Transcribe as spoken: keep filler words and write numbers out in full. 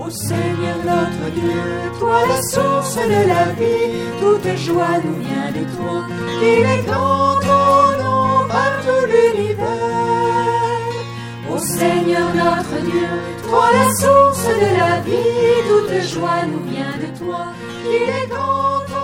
Ô Seigneur notre Dieu, toi la source de la vie, toute joie nous vient de toi. Il est grand ton nom par tout l'univers. Ô Seigneur notre Dieu, toi la source de la vie, toute joie nous vient de toi. Il est grand ton